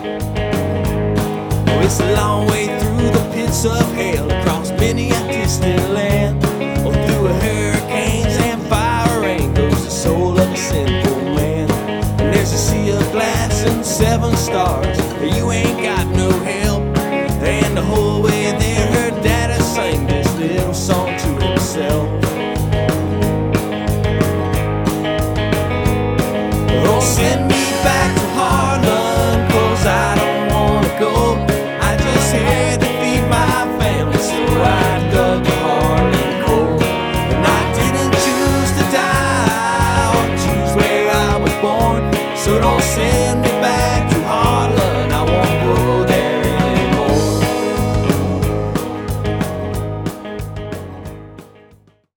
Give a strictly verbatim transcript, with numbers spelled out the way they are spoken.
Oh, it's a long way through the pits of hell, across many a distant land. Oh, through hurricanes and fire rain goes the soul of a sinful man. And there's a sea of glass and seven stars, you ain't got no help. And the whole way there, her daddy sang this little song to himself. Oh, send me back to Harlem, 'cause I don't wanna go. I just had to feed my family, so I dug the Harlem coal. And I didn't choose to die or choose where I was born, so don't send